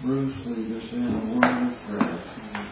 Bruce, lead us in a word of prayer.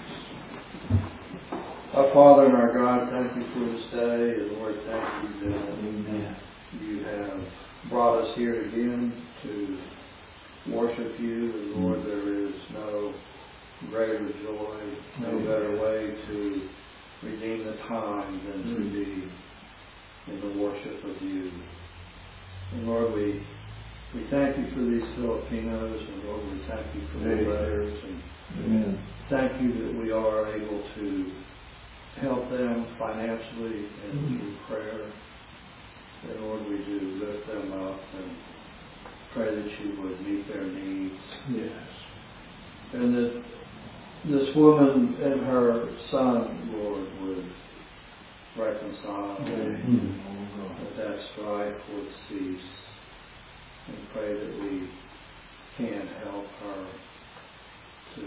Our Father and our God, thank you for this day, and Lord, thank you that you have brought us here again to worship you, and Lord, there is no greater joy, no better way to redeem the time than to be in the worship of you. And Lord, we thank you for these Filipinos, and Lord, we thank you for the letters, and thank you that we are able to help them financially and through prayer. And Lord, we do lift them up and pray that you would meet their needs. Yes. And that this woman and her son, Lord, would reconcile, that strife would cease. And pray that we can help her to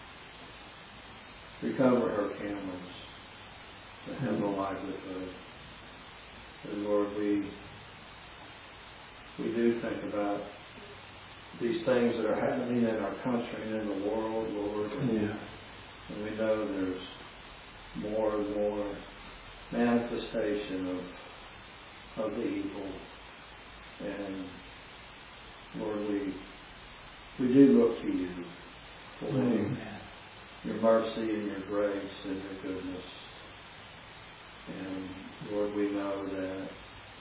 recover her cameras, to have a livelihood. And Lord, we do think about these things that are happening in our country and in the world, Lord. And we know there's more and more manifestation of the evil. And Lord, we do look to you for your mercy and your grace and your goodness. And Lord, we know that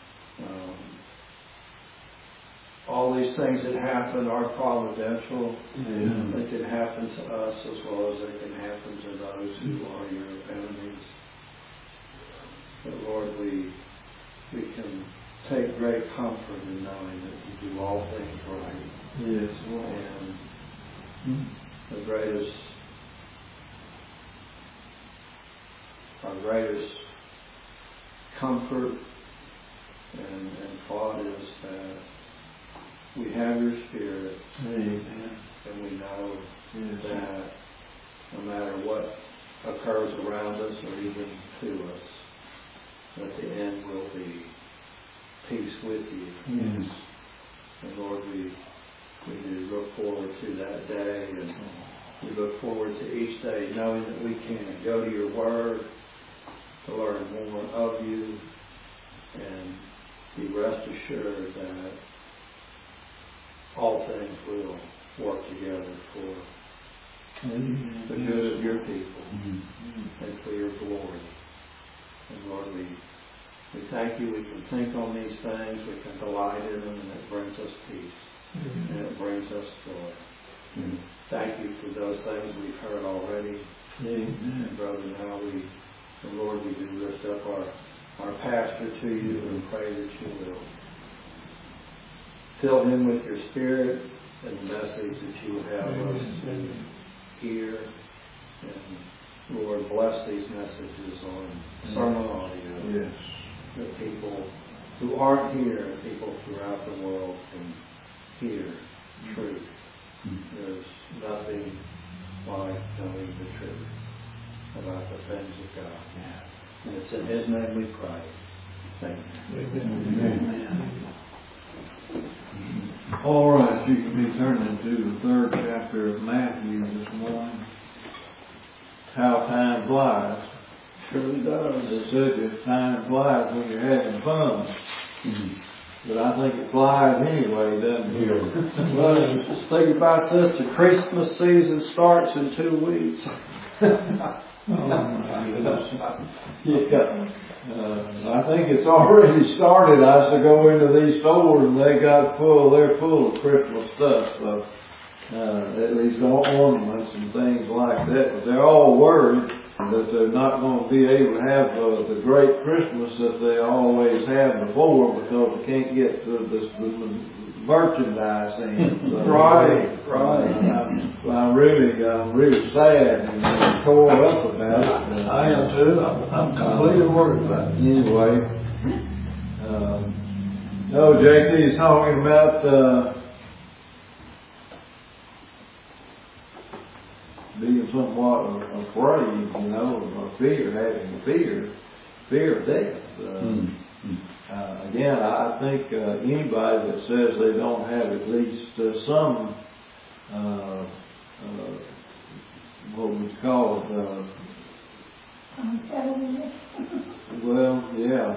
all these things that happen are providential. They can happen to us as well as they can happen to those who are your enemies. But Lord, we can take great comfort in knowing that you do all things right. Yes, Lord. And our greatest comfort and thought is that we have your Spirit. Amen. And we know that no matter what occurs around us or even to us, that the end will be peace with you. Yes. And Lord, we do look forward to that day, and we look forward to each day knowing that we can go to your word to learn more of you and be rest assured that all things will work together for the good of your people and for your glory. And Lord, we thank you. We can think on these things. We can delight in them, and it brings us peace. And it brings us joy. Thank you for those things we've heard already. And Brother, now Lord, we do lift up our pastor to you and pray that you will fill him with your Spirit and the message that you would have us to hear. And Lord, bless these messages on sermon audio. Yes. That people who aren't here, people throughout the world can hear truth. There's nothing like knowing the truth about the things of God. And it's in His name we pray. Thank you. Amen. All right, you can be turning to the 3rd chapter of Matthew this morning. How time flies. Surely does. It said that time flies when you're having fun. But I think it flies anyway, doesn't it? Well, just think about this. The Christmas season starts in 2 weeks. Oh my goodness. I think it's already started. I used to go into these stores and they're full of Christmas stuff. So, at least ornaments and things like that. But they're all worried that they're not going to be able to have the great Christmas that they always have before because they can't get the merchandise in. So, Right. I'm really sad and tore up about it. I am too. I'm completely worried about it. Anyway, JT is talking about being somewhat afraid, or having fear of death. Again, I think anybody that says they don't have at least some call it? Well, yeah.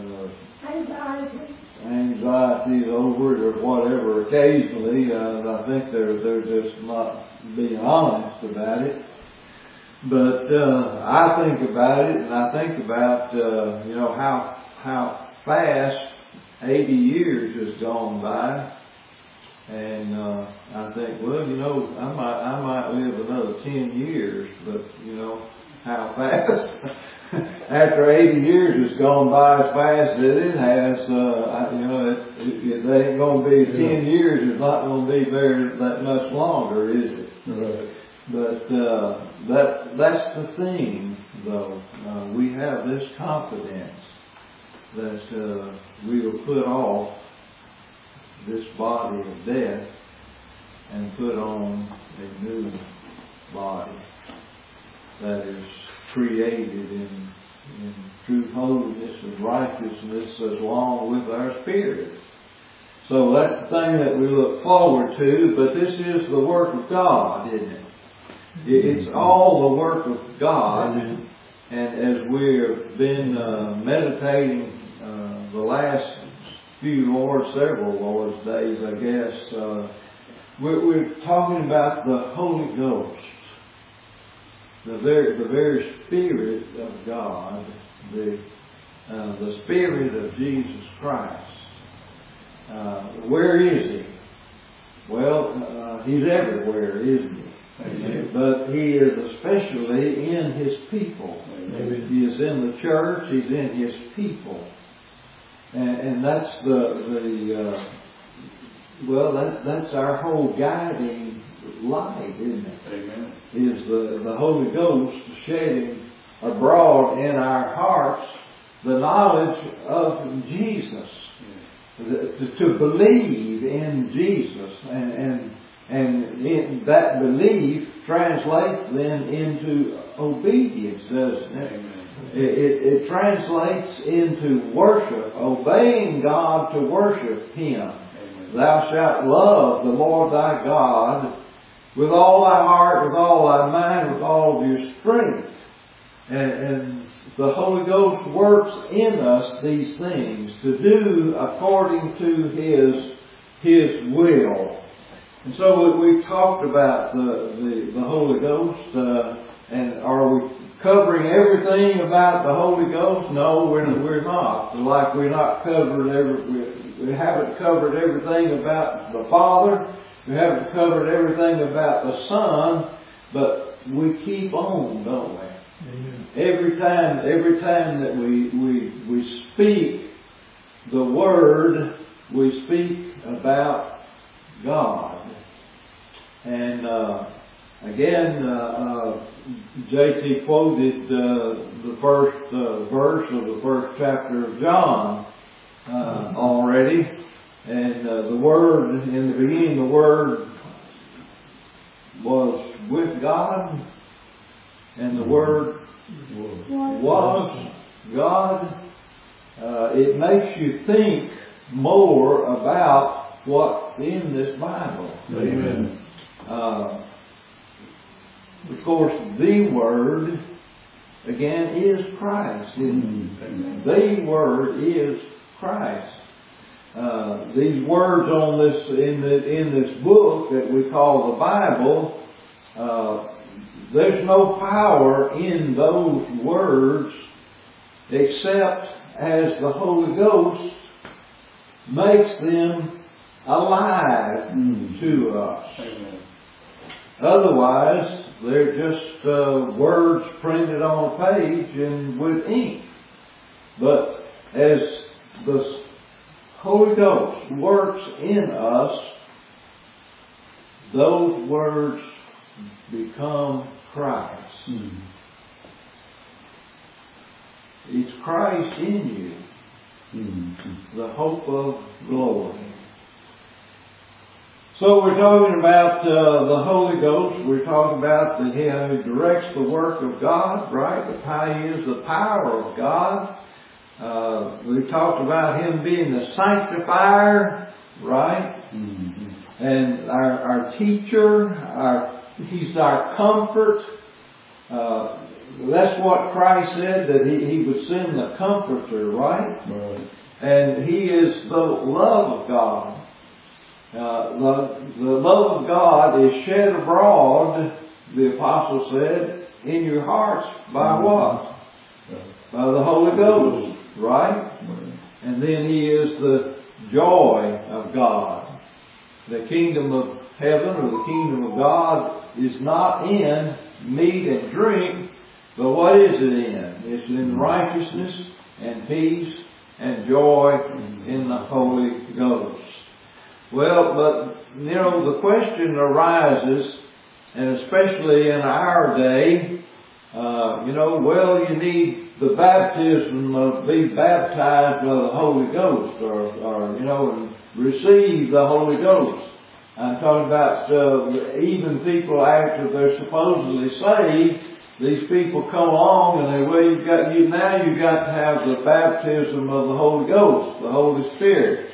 Anxieties over it or whatever. Occasionally, I think they're just not being honest about it. But I think about it, and I think about how fast 80 years has gone by, and I think, well, I might live another 10 years, but how fast? After 80 years has gone by as fast as it has, it ain't going to be 10 years. It's not going to be that much longer, is it? Right. But that's the thing, though. We have this confidence that we will put off this body of death and put on a new body that is created in true holiness and righteousness along with our spirit. So that's the thing that we look forward to, but this is the work of God, isn't it? It's all the work of God. Amen. And as we've been meditating the last several Lord's days, I guess, we're talking about the Holy Ghost. The very Spirit of God, the Spirit of Jesus Christ. Where is He? Well, He's everywhere, isn't He? Amen. But He is especially in His people. Amen. He is in the church. He's in His people, and that's that's our whole guiding light, isn't it? Amen. Is the Holy Ghost shedding abroad in our hearts the knowledge of Jesus, to believe in Jesus, and that belief translates then into obedience, doesn't it? Amen. It translates into worship, obeying God to worship Him. Amen. Thou shalt love the Lord thy God with all thy heart, with all thy mind, with all of your strength. And the Holy Ghost works in us these things to do according to His will. And so we've talked about the Holy Ghost, and are we covering everything about the Holy Ghost? No, we're not. Like we haven't covered everything about the Father. We haven't covered everything about the Son, but we keep on, don't we? Amen. Every time that we speak the Word, we speak about God. And again, J.T. quoted the first verse of the first chapter of John already. And the Word, in the beginning, the Word was with God, and the Word was God. It makes you think more about what's in this Bible. Amen. Of course, the Word, again, is Christ. Amen. The Word is Christ. These words on this in this book that we call the Bible, there's no power in those words except as the Holy Ghost makes them alive to us. Amen. Otherwise, they're just words printed on a page and with ink. But as the Holy Ghost works in us, those words become Christ. It's Christ in you, the hope of glory. So we're talking about the Holy Ghost. We're talking about how He directs the work of God, right? How He is the power of God. We talked about Him being the sanctifier, right? And our teacher, He's our comfort. that's what Christ said, that He would send the Comforter, right? Right. And He is the love of God. The love of God is shed abroad, the Apostle said, in your hearts by what? By the Holy Ghost, right? And then He is the joy of God. The kingdom of heaven or the kingdom of God is not in meat and drink, but what is it in? It's in righteousness and peace and joy in the Holy Ghost. Well, but, the question arises, and especially in our day, you need the baptism of be baptized by the Holy Ghost, or and receive the Holy Ghost. I'm talking about even people after they're supposedly saved. These people come along and you've got to have the baptism of the Holy Ghost, the Holy Spirit.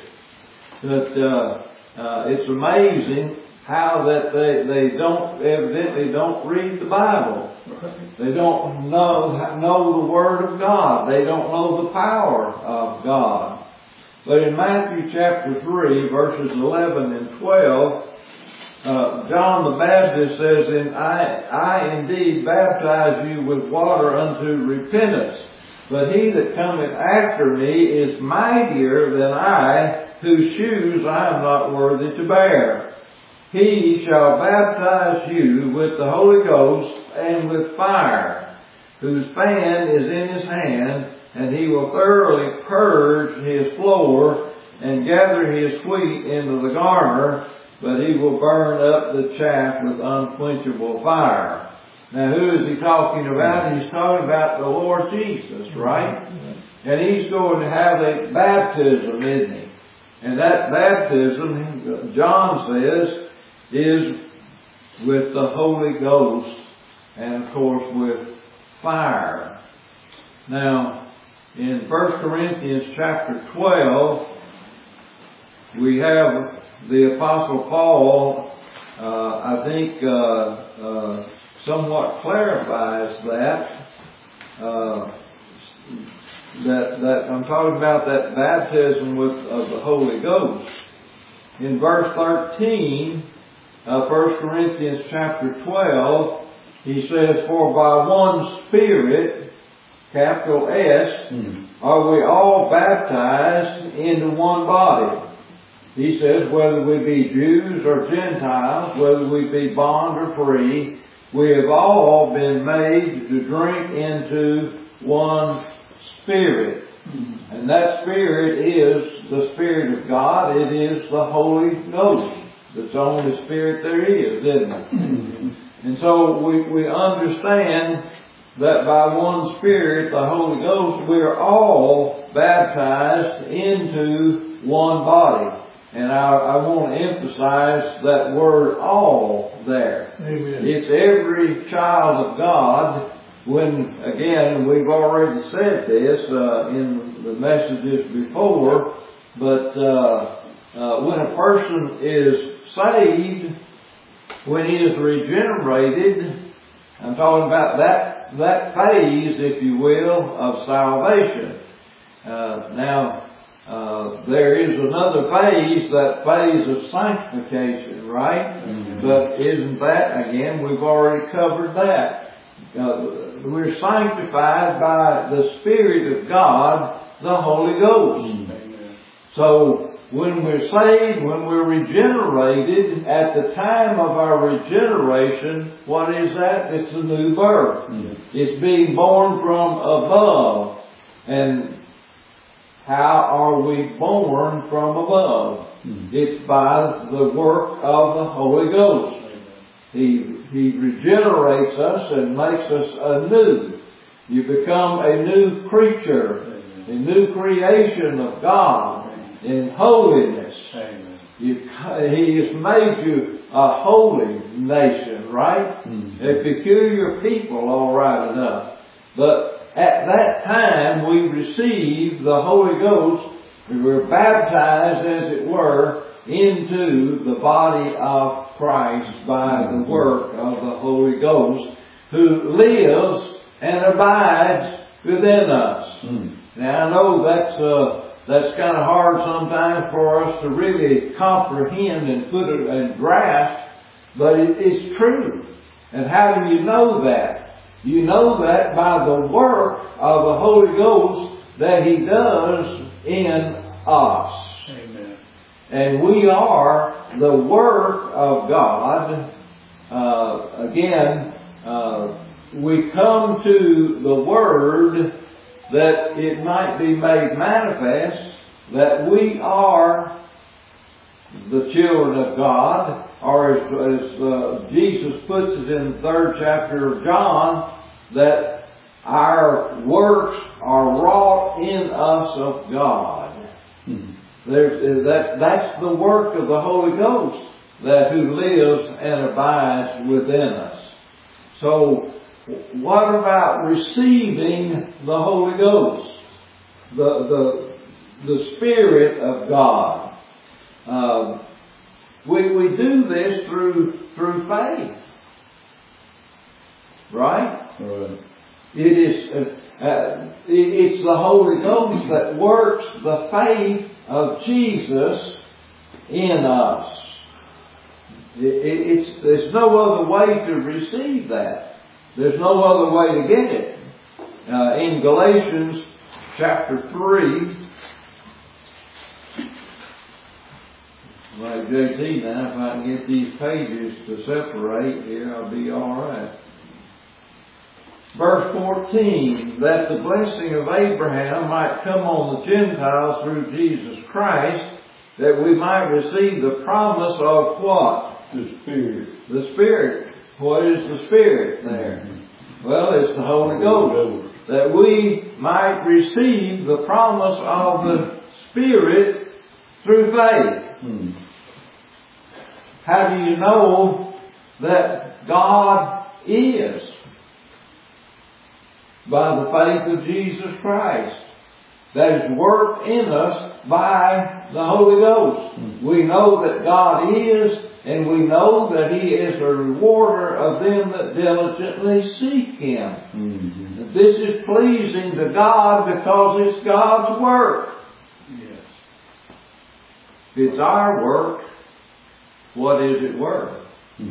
But it's amazing how that they evidently don't read the Bible. They don't know the Word of God. They don't know the power of God. But in Matthew chapter 3, verses 11 and 12, John the Baptist says, "And I indeed baptize you with water unto repentance. But he that cometh after me is mightier than I, whose shoes I am not worthy to bear. He shall baptize you with the Holy Ghost and with fire, whose fan is in his hand, and he will thoroughly purge his floor and gather his wheat into the garner, but he will burn up the chaff with unquenchable fire." Now who is he talking about? He's talking about the Lord Jesus, right? And He's going to have a baptism, isn't He? And that baptism, John says, is with the Holy Ghost and of course with fire. Now, in 1 Corinthians chapter 12, we have the Apostle Paul, I think, somewhat clarifies that I'm talking about that baptism of the Holy Ghost. In verse 13, 1 Corinthians chapter 12, he says, "For by one Spirit," capital S, "are we all baptized into one body." He says, whether we be Jews or Gentiles, whether we be bond or free, we have all been made to drink into one Spirit. And that Spirit is the Spirit of God. It is the Holy Ghost. It's the only Spirit there is, isn't it? And so we understand that by one Spirit, the Holy Ghost, we are all baptized into one body. And I want to emphasize that word "all" there. Amen. It's every child of God. When, again, we've already said this in the messages before, but when a person is saved, when he is regenerated, I'm talking about that phase, if you will, of salvation. There is another phase, that phase of sanctification, right? Mm-hmm. But isn't that, again, we've already covered that. We're sanctified by the Spirit of God, the Holy Ghost. Mm-hmm. So, when we're saved, when we're regenerated, at the time of our regeneration, what is that? It's a new birth. Mm-hmm. It's being born from above. And how are we born from above? Mm-hmm. It's by the work of the Holy Ghost. He regenerates us and makes us anew. You become a new creature, a new creation of God in holiness. He has made you a holy nation, right? Mm-hmm. A peculiar people, all right enough. But at that time, we receive the Holy Ghost. We were baptized, as it were, into the body of Christ by the work of the Holy Ghost. who lives and abides within us. Now I know that's kind of hard sometimes for us to really comprehend and put it and grasp, but it's true. And how do you know that? You know that by the work of the Holy Ghost that He does in us. Amen. And we are the work of God. We come to the Word that it might be made manifest that we are the children of God, or as Jesus puts it in the 3rd chapter of John, that our works are wrought in us of God. That's the work of the Holy Ghost, that who lives and abides within us. So, what about receiving the Holy Ghost? The Spirit of God. We do this through faith. Right? Right. It's the Holy Ghost that works the faith of Jesus in us. There's no other way to receive that. There's no other way to get it. In Galatians chapter 3, like JT now, if I can get these pages to separate here, I'll be alright. Verse 14, that the blessing of Abraham might come on the Gentiles through Jesus Christ, that we might receive the promise of what? The Spirit. The Spirit. What is the Spirit there? Well, it's the Holy Ghost. That we might receive the promise of the Spirit through faith. How do you know that God is? By the faith of Jesus Christ. That is worked in us by the Holy Ghost. We know that God is, and we know that He is a rewarder of them that diligently seek Him. This is pleasing to God because it's God's work. Yes. If it's our work, what is it worth?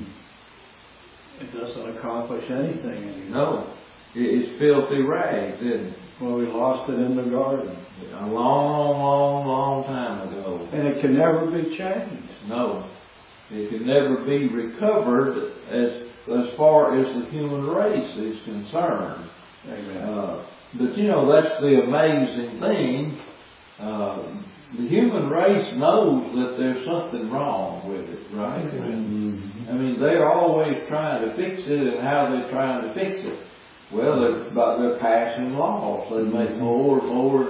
It doesn't accomplish anything anymore. No. It's filthy rags, isn't it? Well, we lost it in the garden. A long time ago. And it can never be changed. No. It can never be recovered as far as the human race is concerned. Amen. But that's the amazing thing. The human race knows that there's something wrong with it, right? I mean, they're always trying to fix it, and how they're trying to fix it. Well, they're passing laws. They make more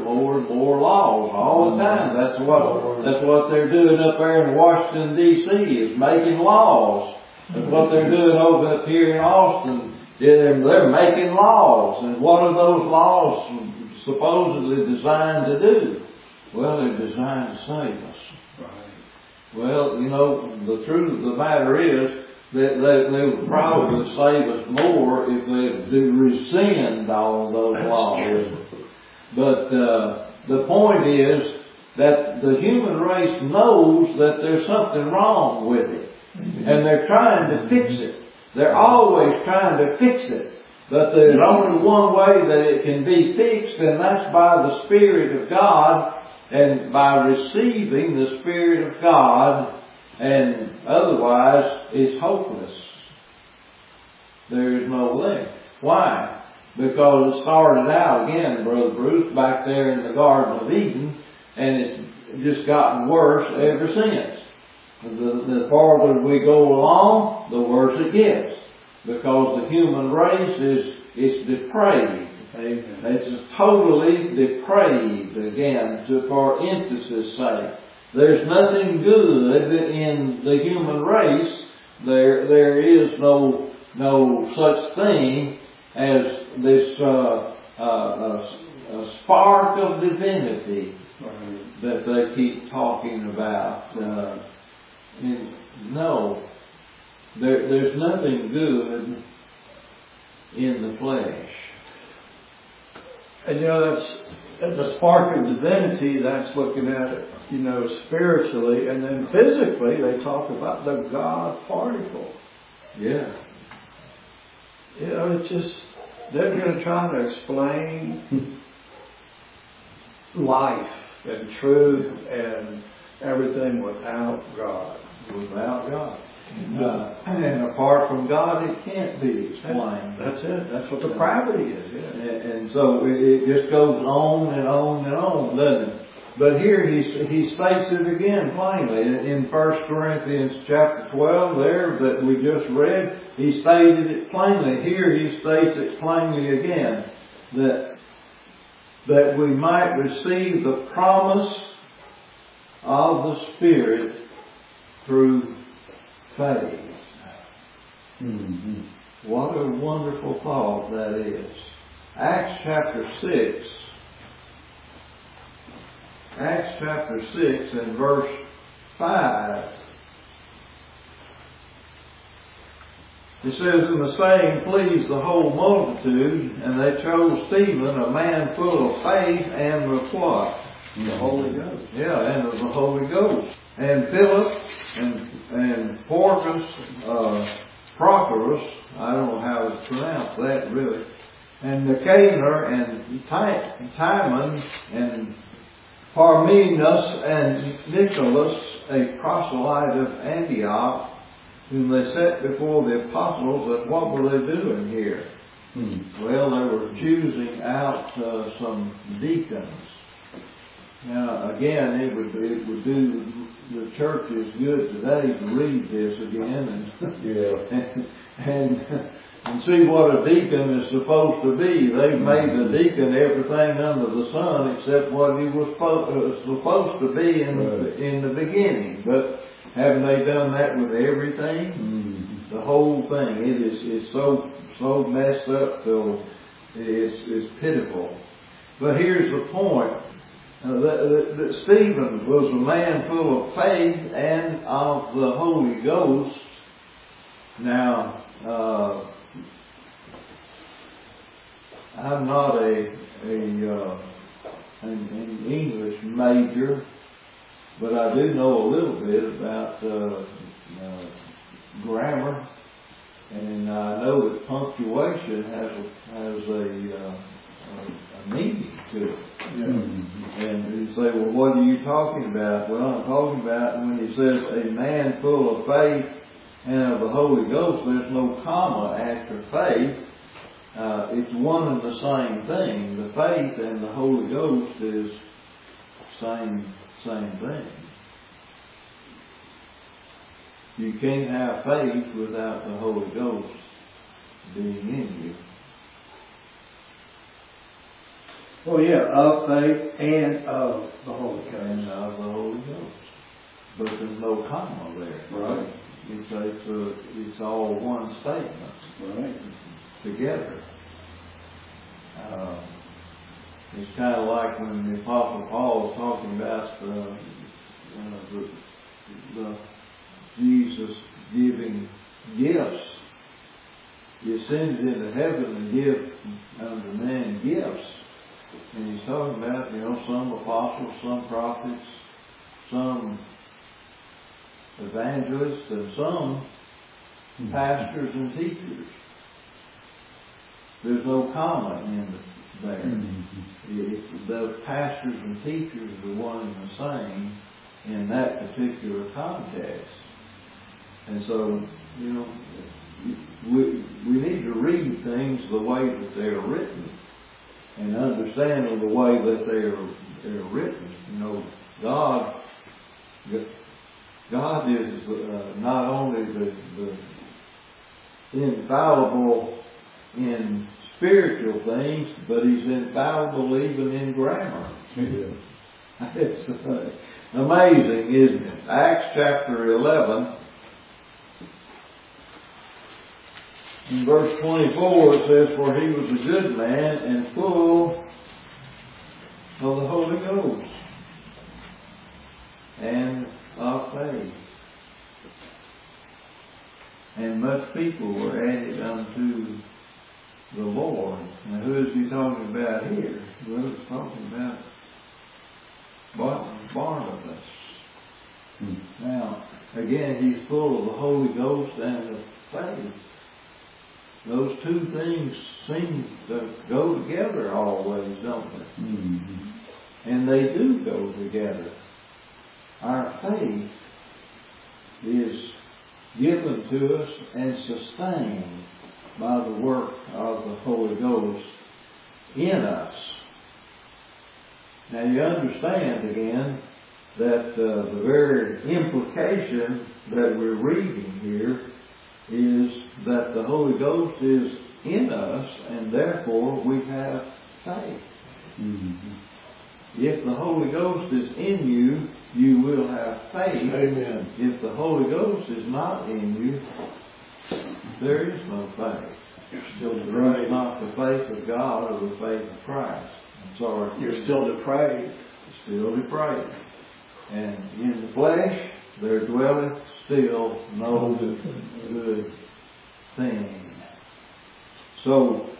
laws all the time. That's what they're doing up there in Washington D.C. is making laws. That's what they're doing over up here in Austin. They're making laws. And what are those laws supposedly designed to do? Well, they're designed to save us. Right. Well, the truth of the matter is that they would probably save us more if they rescind all of those laws. But the point is that the human race knows that there's something wrong with it. And they're trying to fix it. They're always trying to fix it. But there's only one way that it can be fixed, and that's by the Spirit of God, and by receiving the Spirit of God. And otherwise, it's hopeless. There is no link. Why? Because it started out again, Brother Bruce, back there in the Garden of Eden, and it's just gotten worse ever since. The farther we go along, the worse it gets. Because the human race is depraved. Amen. It's totally depraved, again, for emphasis' sake. There's nothing good in the human race. There is no such thing as this spark of divinity that they keep talking about. No, there's nothing good in the flesh. And that's the spark of divinity. That's looking at it, spiritually, and then physically they talk about the God particle. Yeah. It's just they're going to try to explain life and truth and everything without God. Without God. And apart from God, it can't be explained. That's it. That's what depravity is. Yeah. And so it just goes on and on and on, doesn't it? But here he states it again plainly. In 1 Corinthians chapter 12 there that we just read, he stated it plainly. Here he states it plainly again. That we might receive the promise of the Spirit through faith. Mm-hmm. What a wonderful thought that is. Acts chapter 6 and verse 5. It says, and the saying pleased the whole multitude, and they chose Stephen, a man full of faith and with what? The Holy Ghost. Yeah, and of the Holy Ghost. And Philip and Prochorus, I don't know how to pronounce that really, and Nicanor and Timon and Parmenas and Nicholas, a proselyte of Antioch, whom they set before the apostles. That what were they doing here? Well, they were choosing out some deacons. Now, again, it would do the churches good today to read this again and see what a deacon is supposed to be. They've made the deacon everything under the sun except what he was supposed to be in the beginning. But haven't they done that with everything? Mm-hmm. The whole thing. It is so messed up till it's pitiful. But here's the point. That Stephen was a man full of faith and of the Holy Ghost. Now, I'm not an English major, but I do know a little bit about grammar, and I know that punctuation has a meaning to it. Yeah. And you say, well, what are you talking about? Well, I'm talking about when he says a man full of faith and of the Holy Ghost, there's no comma after faith. It's one and the same thing. The faith and the Holy Ghost is same thing. You can't have faith without the Holy Ghost being in you. Oh yeah, of faith and of the Holy Ghost. And of the Holy Ghost. But there's no comma there. Right. It's all one statement. Right. Together. It's kind of like when the Apostle Paul was talking about the Jesus giving gifts. He ascended into heaven and give unto men gifts. And he's talking about, some apostles, some prophets, some evangelists, and some pastors and teachers. There's no comma in there. Those pastors and teachers are one and the same in that particular context. And so, we need to read things the way that they're written and understand them the way that they're written. God is not only the infallible in spiritual things, but He's infallible even in grammar. Yeah. It's amazing, isn't it? Acts chapter 11, in verse 24, it says, for he was a good man and full of the Holy Ghost and of faith. And much people were added unto is he talking about here? Well, it's talking about Barnabas. Now, again, he's full of the Holy Ghost and of faith. Those two things seem to go together always, don't they? Mm-hmm. And they do go together. Our faith is given to us and sustained by the work of the Holy Ghost in us. Now you understand again that the very implication that we're reading here is that the Holy Ghost is in us and therefore we have faith. Mm-hmm. If the Holy Ghost is in you, you will have faith. Amen. If the Holy Ghost is not in you, there is no faith. There is not the faith of God or the faith of Christ. I'm sorry. You're still depraved. Still depraved. And in the flesh, there dwelleth still no good thing. So,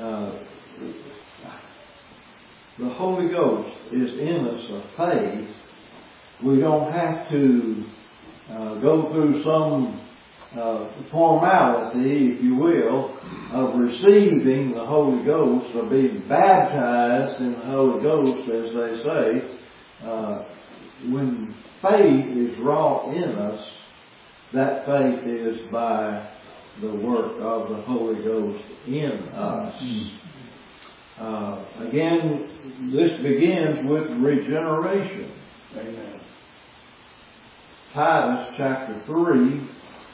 the Holy Ghost is in us of faith. We don't have to go through some formality, if you will, of receiving the Holy Ghost or being baptized in the Holy Ghost, as they say. When faith is wrought in us, that faith is by the work of the Holy Ghost in us. Again, this begins with regeneration. Amen. Titus chapter 3.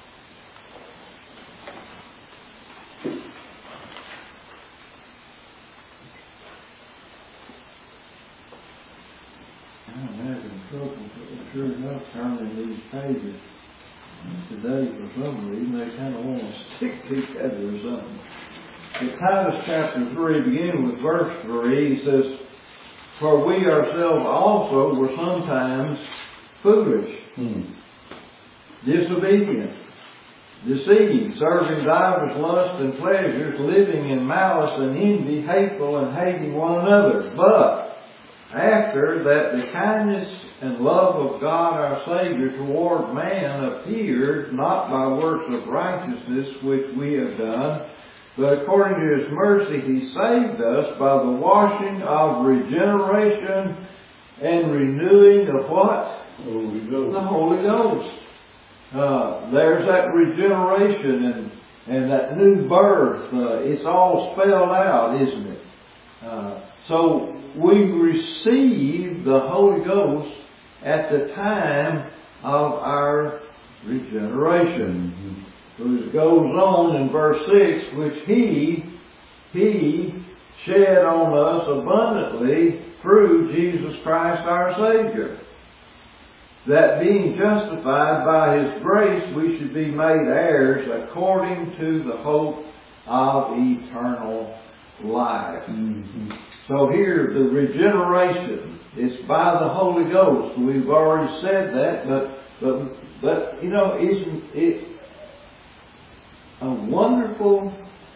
I'm having trouble, sure enough, turning these pages today for some reason. They kind of want to stick together or something. In Titus chapter 3, beginning with verse 3, he says, "For we ourselves also were sometimes foolish, disobedient, deceived, serving divers lusts and pleasures, living in malice and envy, hateful and hating one another. But after that the kindness and love of God our Savior toward man appeared, not by works of righteousness which we have done, but according to His mercy He saved us by the washing of regeneration and renewing of what? Holy Ghost. The Holy Ghost. There's that regeneration and that new birth. It's all spelled out, isn't it? So we receive the Holy Ghost at the time of our regeneration. Mm-hmm. So it goes on in verse 6, which He shed on us abundantly through Jesus Christ our Savior, that being justified by His grace we should be made heirs according to the hope of eternal life. Mm-hmm. So here, the regeneration is by the Holy Ghost. We've already said that, but you know, isn't it a wonderful,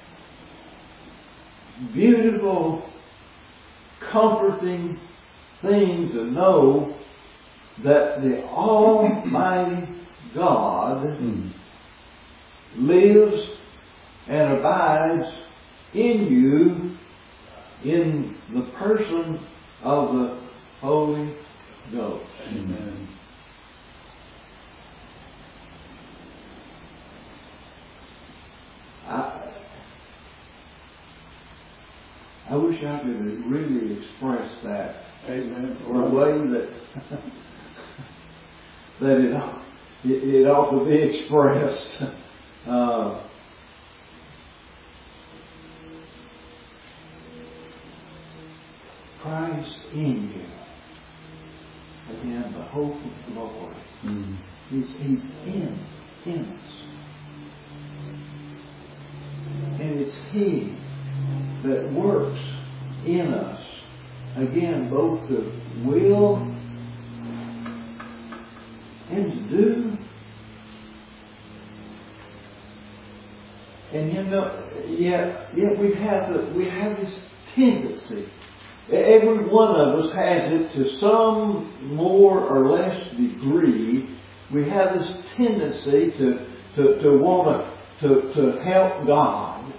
beautiful, comforting thing to know that the Almighty God lives and abides in you in the person of the Holy Ghost. Amen. I wish I could really express that. Amen. Or a way that it ought to be expressed. Christ in you. Again, the hope of glory. Mm-hmm. He's in us. And it's He that works in us. Again, both to will and to do. And you know, yet we have this tendency. Every one of us has it to some more or less degree. We have this tendency to want to help God.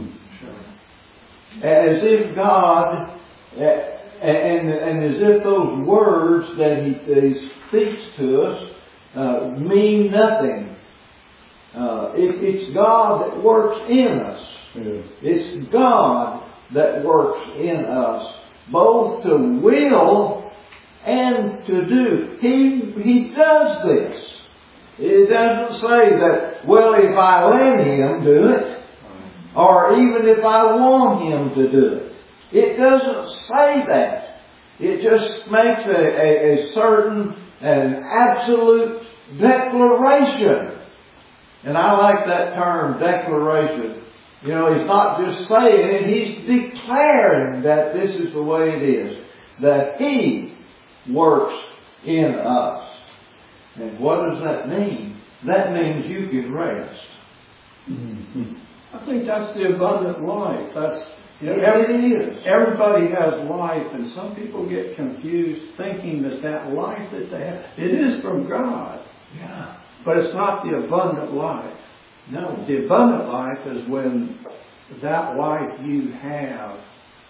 As if God, and as if those words that He speaks to us mean nothing. It's God that works in us. Yeah. It's God that works in us, both to will and to do. He does this. It doesn't say that, well, if I let Him do it, or even if I want Him to do it. It doesn't say that. It just makes a certain and absolute declaration. And I like that term, declaration. You know, He's not just saying it, He's declaring that this is the way it is. That He works in us. And what does that mean? That means you can rest. Mm-hmm. I think that's the abundant life. It is. Everybody has life, and some people get confused thinking that life that they have, it is from God. Yeah. But it's not the abundant life. No. The abundant life is when that life you have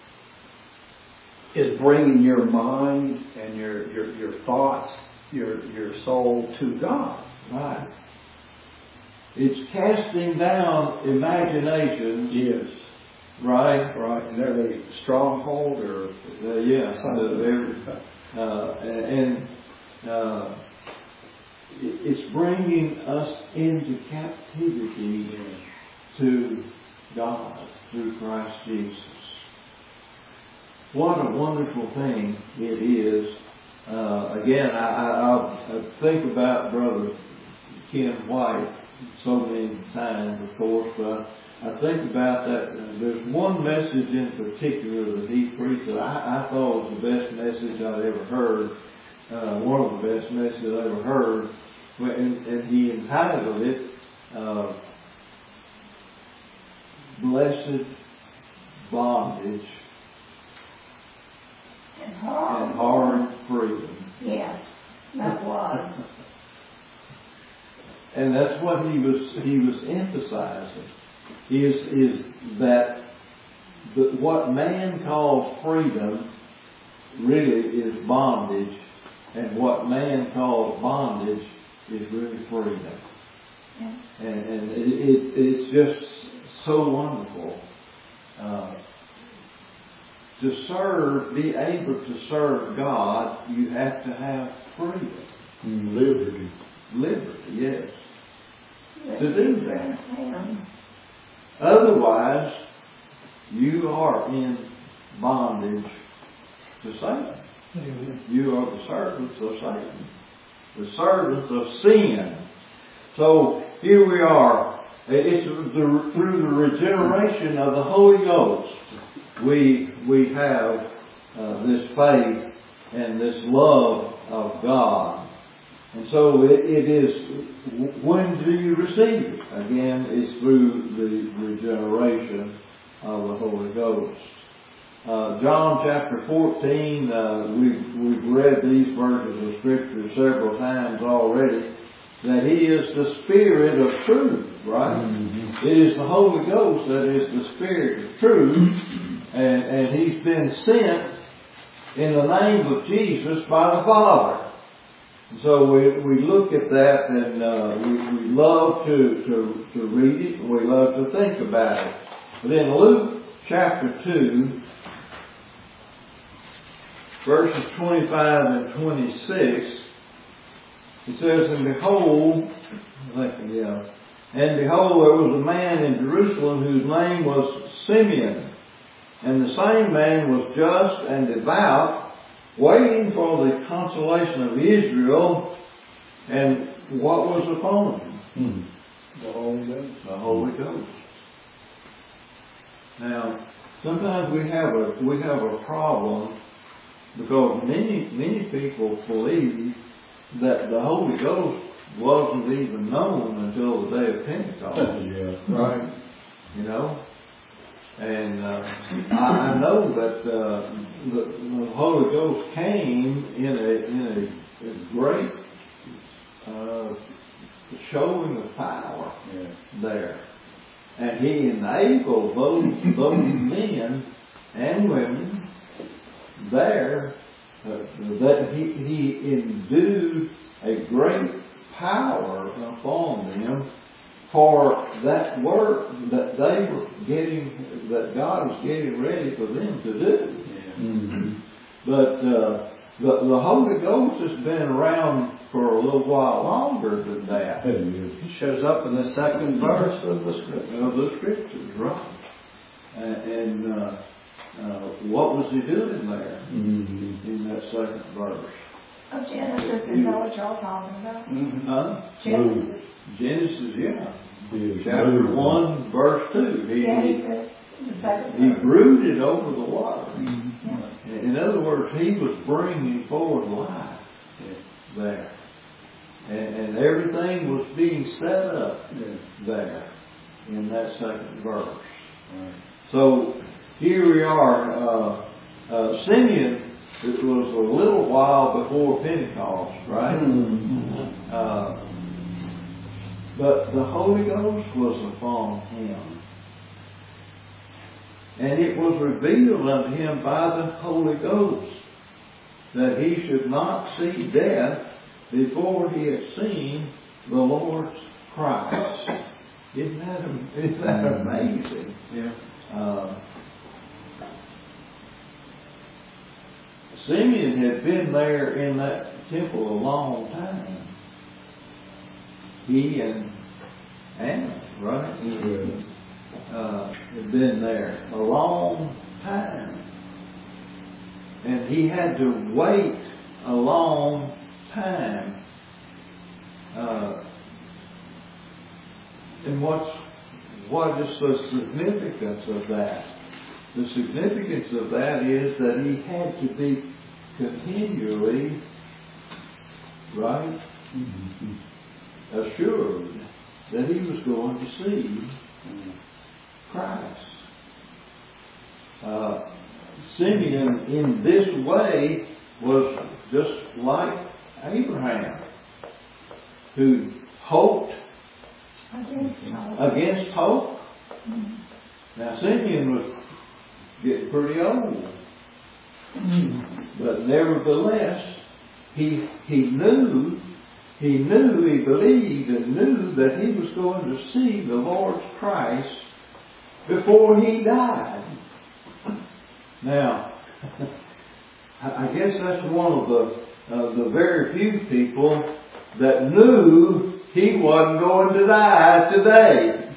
is bringing your mind and your thoughts, your soul to God. Right. It's casting down imagination. Yes. Right. Right. And every stronghold or yes. It's bringing us into captivity to God through Christ Jesus. What a wonderful thing it is. Again, I think about Brother Ken White so many times, of course, but I think about that. There's one message in particular that he preached that I thought was the best message I'd ever heard. One of the best messages I ever heard. And he entitled it, Blessed Bondage and Hard Freedom. Yes, that was. And that's what he was emphasizing, is that what man calls freedom really is bondage, and what man calls bondage is really freedom. Yeah. And it's just so wonderful. To serve, be able to serve God, you have to have freedom. Liberty. Liberty, yes. To do that. Yeah. Otherwise, you are in bondage to Satan. Mm-hmm. You are the servants of Satan. The servants of sin. So here we are. It's through the regeneration of the Holy Ghost we have this faith and this love of God. And so it is, when do you receive it? Again, it's through the regeneration of the Holy Ghost. John chapter 14, we've read these verses of Scripture several times already, that He is the Spirit of truth, right? Mm-hmm. It is the Holy Ghost that is the Spirit of truth, and He's been sent in the name of Jesus by the Father. So we look at that, and we love to read it, and we love to think about it. But in Luke chapter 2, verses 25 and 26, it says, And behold, there was a man in Jerusalem whose name was Simeon. And the same man was just and devout, waiting for the consolation of Israel. And what was upon him? The Holy Ghost. The Holy Ghost. Now, sometimes we have a problem, because many people believe that the Holy Ghost wasn't even known until the day of Pentecost. Yeah. Right. You know? And I know that the Holy Ghost came in a great showing of power there. And He enabled those men and women there, that He endued a great power upon them for that work that they were getting, that God was getting ready for them to do. Mm-hmm. But the Holy Ghost has been around for a little while longer than that. It shows up in the second verse of the Scriptures, right? And what was He doing there in that second verse? Of Genesis, is that what y'all talking about? Huh? Genesis. Genesis, yeah. Chapter 1, verse 2. He said the second He verse. brooded over the water. Yeah. In other words, He was bringing forth life there. And everything was being set up there in that second verse. So here we are. Simeon, it was a little while before Pentecost, right? But the Holy Ghost was upon him. And it was revealed unto him by the Holy Ghost that he should not see death before he had seen the Lord's Christ. Isn't that amazing? Yeah. Simeon had been there in that temple a long time. He and Anna, right? Had been there a long time. And he had to wait a long time. And what is the significance of that? The significance of that is that he had to be continually, right, assured that he was going to see Christ. Simeon in this way was just like Abraham, who hoped against hope. Now Simeon was getting pretty old, but nevertheless he knew, he believed and knew that he was going to see the Lord's Christ before he died. Now, I guess that's one of the very few people that knew he wasn't going to die today.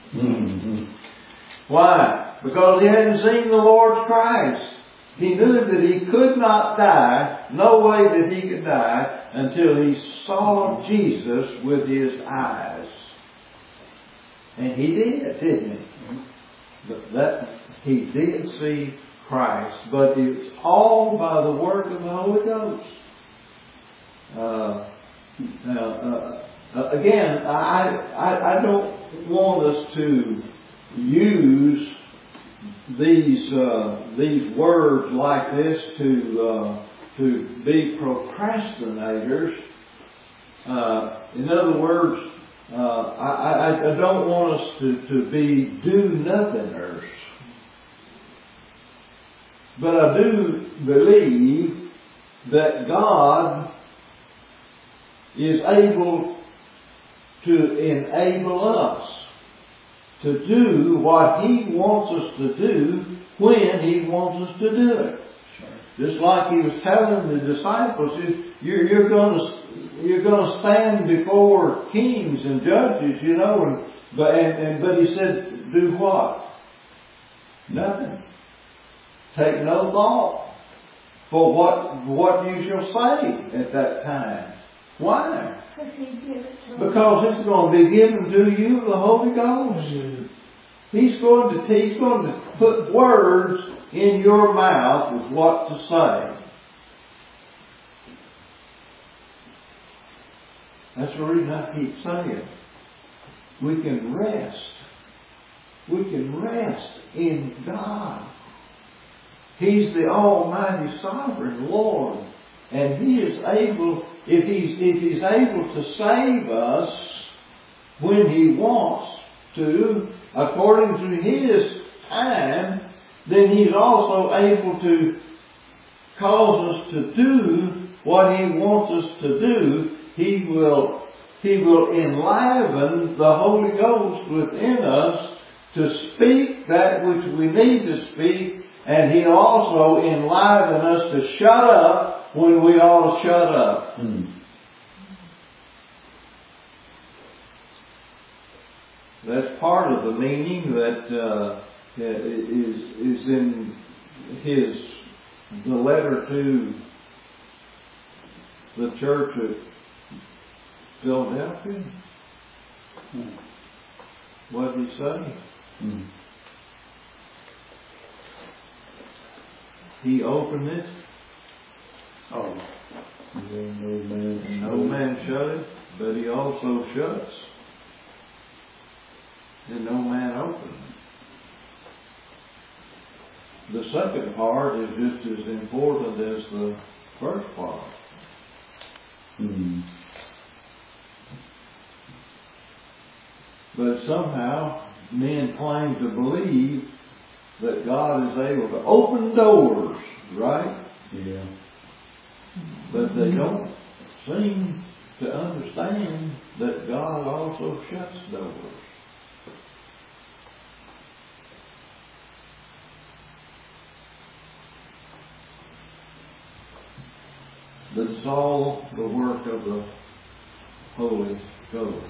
Why? Because he hadn't seen the Lord's Christ. He knew that he could not die, no way that he could die, until he saw Jesus with his eyes. And he did, didn't he? But he did see Christ, but it's all by the work of the Holy Ghost. Again, I don't want us to use these words like this to be procrastinators. In other words, I don't want us to be do-nothingers. But I do believe that God is able to enable us to do what He wants us to do when He wants us to do it. Sure. Just like He was telling the disciples, you're going to stand before kings and judges, you know, but He said, do what? Nothing. Take no thought for what you shall say at that time. Why? Because it's going to be given to you the Holy Ghost. He's going to put words in your mouth of what to say. That's the reason I keep saying we can rest We can rest in God. He's the Almighty Sovereign Lord. And He is able, if He's able to save us when He wants to, according to His time, then He's also able to cause us to do what He wants us to do. He will enliven the Holy Ghost within us to speak that which we need to speak, and He'll also enliven us to shut up when we ought to shut up. That's part of the meaning that is in the letter to the church at Philadelphia. What did He say? He opened it. Oh. And no man shut it, but He also shuts. And no man opens. The second part is just as important as the first part. But somehow men claim to believe that God is able to open doors, right? Yeah. But they don't seem to understand that God also shuts doors. But it's all the work of the Holy Ghost.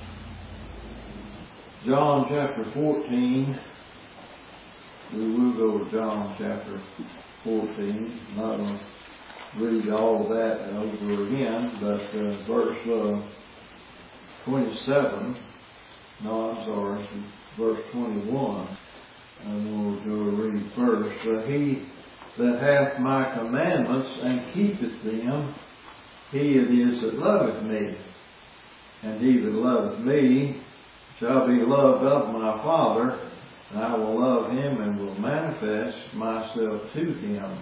John chapter 14. We will go to John chapter 14. I'm not going to read all of that over again, but verse 27. No, I'm sorry. Verse 21. I'm going to read first. He that hath my commandments and keepeth them, he it is that loveth me. And he that loveth me shall be loved of my Father, and I will love him and will manifest myself to him.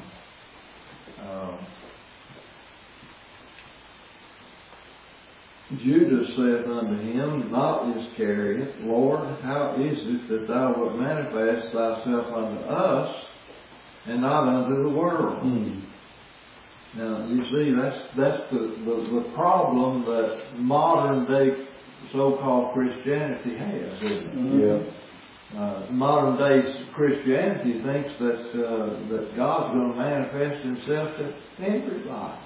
Judas saith unto him, not Iscariot, Lord, how is it that thou wilt manifest thyself unto us, and not unto the world? Now, you see, that's the problem that modern day so-called Christianity has, isn't it? Yeah. Modern day Christianity thinks that God's going to manifest Himself to everybody.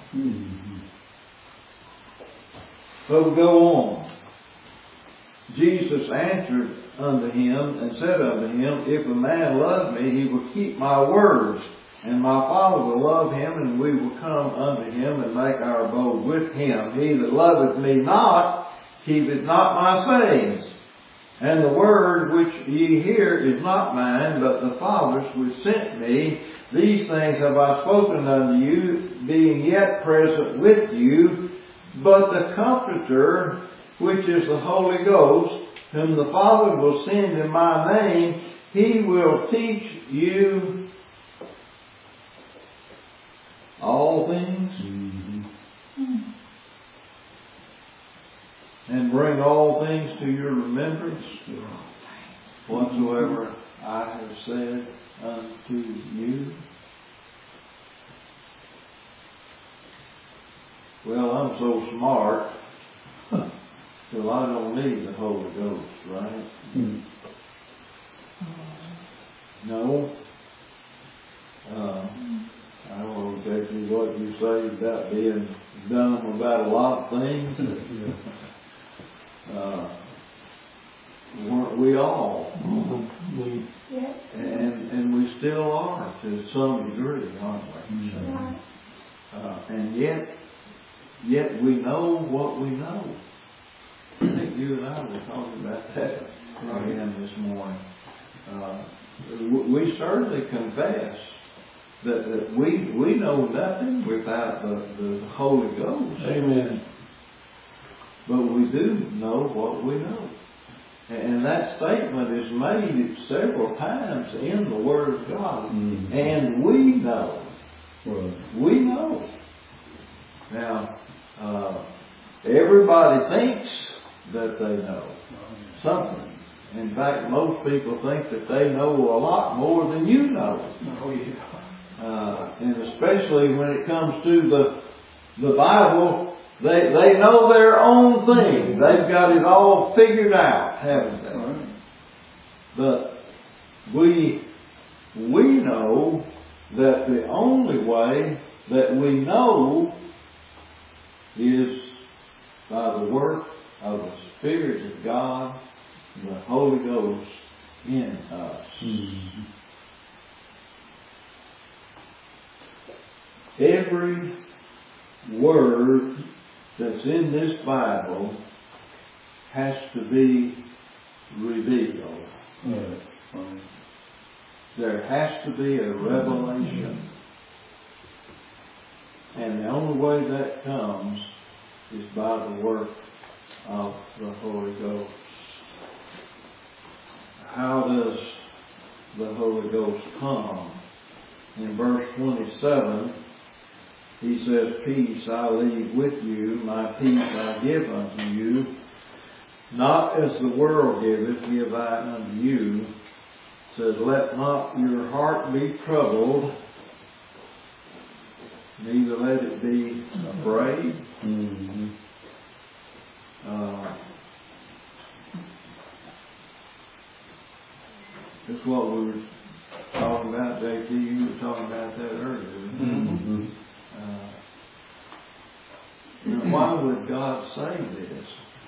So we go on. Jesus answered unto him and said unto him, if a man love me, he will keep my words, and my Father will love him, and we will come unto him and make our abode with him. He that loveth me not, keepeth not my sayings. And the word which ye hear is not mine, but the Father's which sent me. These things have I spoken unto you, being yet present with you. But the Comforter, which is the Holy Ghost, whom the Father will send in my name, He will teach you all things, and bring all things to your remembrance, whatsoever I have said unto you. Well, I'm so smart, so I don't need the Holy Ghost, right? No. I don't know exactly what you say about being dumb about a lot of things. Weren't we all? Yes. And we still are to some degree, aren't we? And yet we know what we know. I think you and I were talking about that again this morning. We certainly confess that we know nothing without the Holy Ghost. Amen. But we do know what we know. And that statement is made several times in the Word of God. Mm-hmm. And we know. Right. We know. Now, everybody thinks that they know something. In fact, most people think that they know a lot more than you know. Oh, yeah. And especially when it comes to the Bible, they know their own thing. They've got it all figured out, haven't they? Right. But we know that the only way that we know is by the work of the Spirit of God, the Holy Ghost in us. Mm-hmm. Every word that's in this Bible has to be revealed. Right. There has to be a revelation. And the only way that comes is by the work of the Holy Ghost. How does the Holy Ghost come? In verse 27, he says, "Peace I leave with you, my peace I give unto you. Not as the world giveth, give I unto you." It says, "Let not your heart be troubled, neither let it be afraid." Mm-hmm. That's what we were talking about, JT. You were talking about that earlier. Mm-hmm. Why would God say this?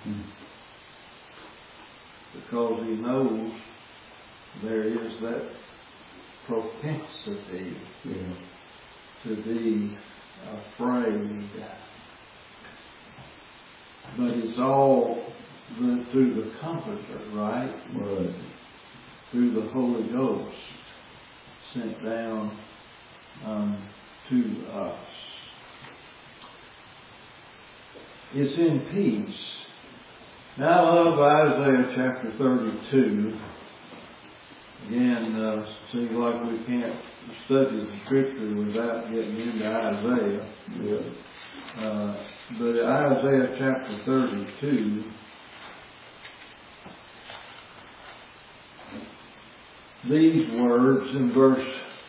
Because He knows there is that propensity to be afraid. But it's all through the Comforter, right? Right. Through the Holy Ghost sent down to us. It's in peace. Now I love Isaiah chapter 32. Again, seems like we can't study the Scripture without getting into Isaiah. Yeah. But Isaiah chapter 32, these words in verse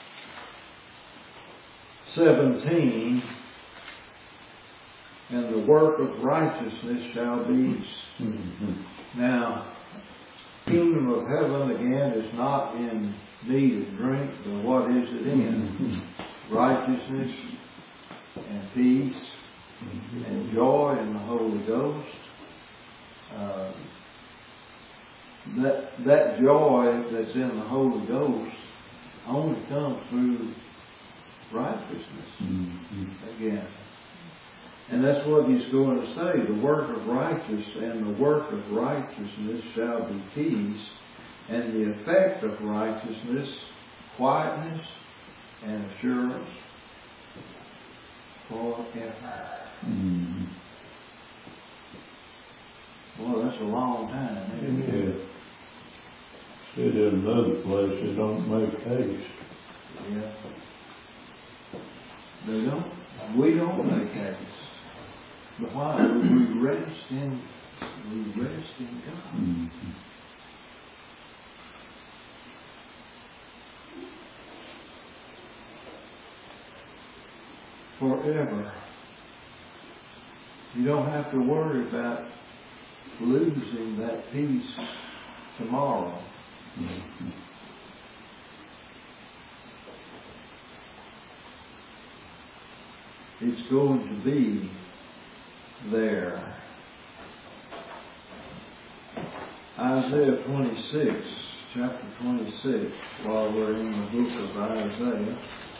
17, "And the work of righteousness shall be." Mm-hmm. Now, the kingdom of heaven, again, is not in meat and drink, but what is it in? Mm-hmm. Righteousness and peace and joy in the Holy Ghost. That joy that's in the Holy Ghost only comes through righteousness. Mm-hmm. Again. And that's what he's going to say. The work of righteousness shall be peace, and the effect of righteousness, quietness and assurance forever. Mm-hmm. Well, that's a long time, isn't it? Yeah. Said in another place, they don't make haste. Yeah. They don't. We don't make haste. But why? We rest in God. Mm-hmm. Forever. You don't have to worry about losing that peace tomorrow. Mm-hmm. It's going to be there. Isaiah 26, chapter 26, while we're in the book of Isaiah.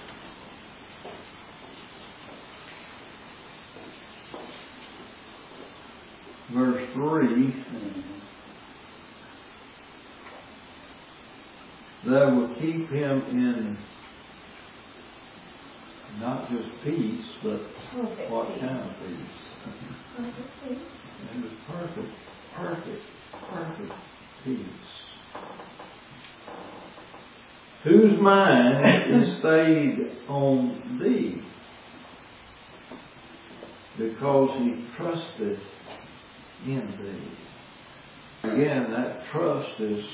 Verse 3, that will keep him in not just peace, but Perfect what peace. kind of peace? Perfect peace. It was perfect peace. Whose mind is stayed on thee, because he trusted in thee. Again, that trust is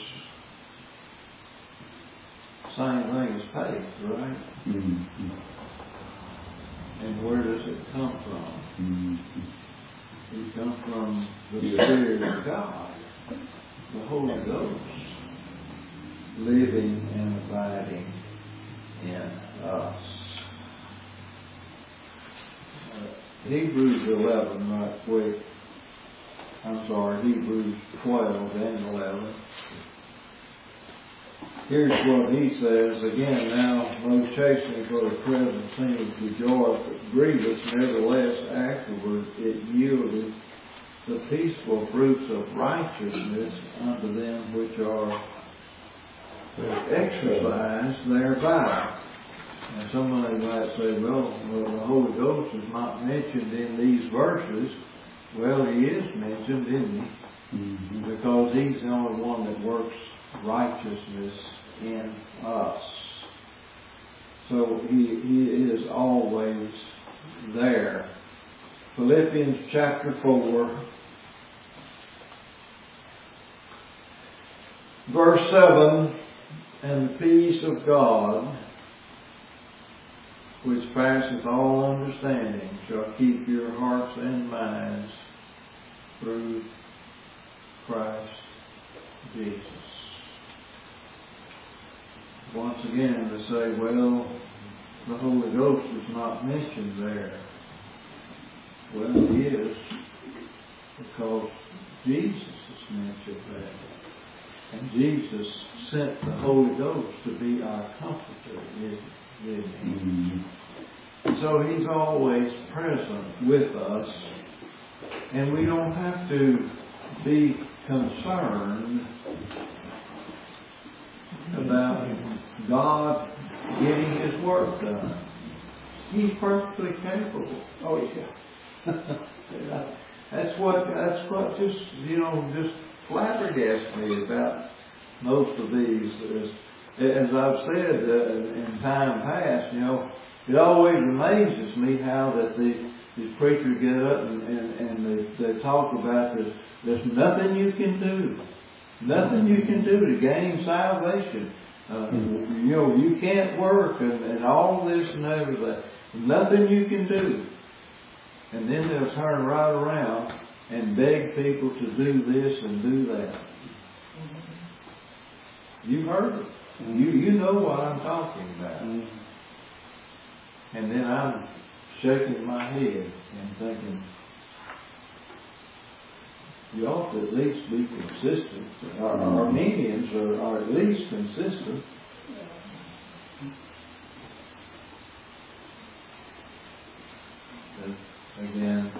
the same thing as faith, right? Mm-hmm. And where does it come from? Mm-hmm. It comes from the Spirit of God, the Holy Ghost, living and abiding in us. Hebrews 11, right quick. Hebrews 12 and 11. Here's what he says. Again, now, no chastening for the present seemeth to joy, but grievous, nevertheless, afterward it yielded the peaceful fruits of righteousness unto them which are exercised thereby. And somebody might say, well, the Holy Ghost is not mentioned in these verses. Well, he is mentioned, isn't he? Mm-hmm. Because he's the only one that works righteousness in us. So he is always there. Philippians chapter 4, verse 7, and the peace of God, which passeth all understanding, shall keep your hearts and minds through Christ Jesus. Once again, to say, well, the Holy Ghost is not mentioned there. Well, he is, because Jesus is mentioned there. And Jesus sent the Holy Ghost to be our comforter, didn't he? Mm-hmm. So he's always present with us, and we don't have to be concerned about God getting his work done. He's perfectly capable. Oh yeah. That's what just flabbergasted me about most of these. As I've said in time past, it always amazes me how that these preachers get up and they talk about this. There's nothing you can do. Nothing you can do to gain salvation. You can't work and all this and everything. Nothing you can do. And then they'll turn right around and beg people to do this and do that. You've heard it. You know what I'm talking about. And then I'm shaking my head and thinking, you ought to at least be consistent. Our Armenians are at least consistent. But again,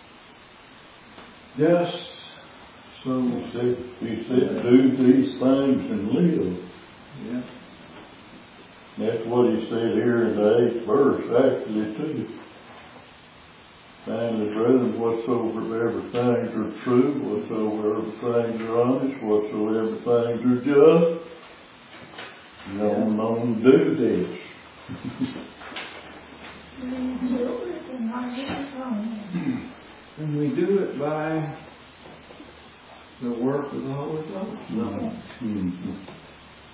just so he said, do these things and live. Yeah. That's what he said here in the 8th verse, actually, too. Finally, brethren, whatsoever things are true, whatsoever things are honest, whatsoever things are just, don't do this. And we do it by the work of the Holy Ghost. Mm-hmm.